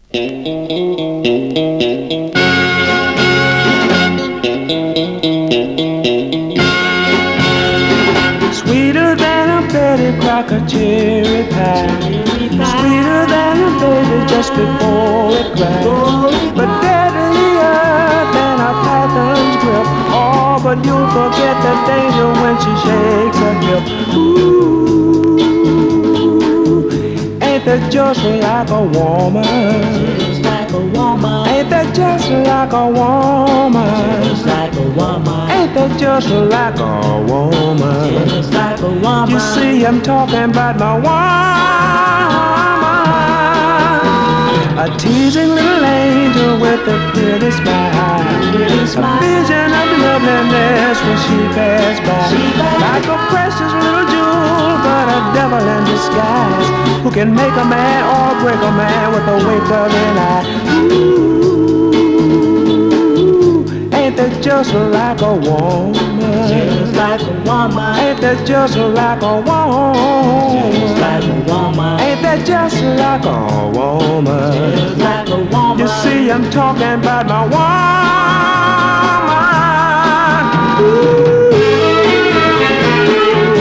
Sweeter than a Betty Crocker cherry pie, sweeter than a baby just before it cries, but deadlier than a python's grip. Oh, but you'll forget the danger when she shakes her hip. Ooh, ain't that just like a woman? Just like a woman. Ain't that just like a woman? Just like a woman. Ain't that just like a woman? Just like a woman. You see, I'm talking about my woman, a teasing little angel with a pretty smile, a vision of loveliness when she passed by, like a precious little jewel, but a devil in disguise, who can make a man or break a man with a wink of an eye. Ooh, ain't that just like a woman? Just like a woman. Ain't that just like a woman? Just like a woman. Ain't that just like a woman? Just like a woman. You see, I'm talking about my woman. Ooh.